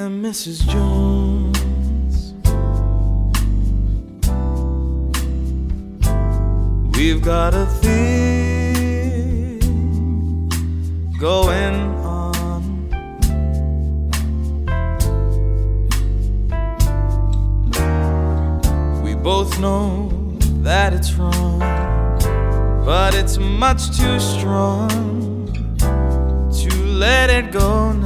and Mrs. Jones. We've got a thing going on. We both know that it's wrong, but it's much too strong to let it go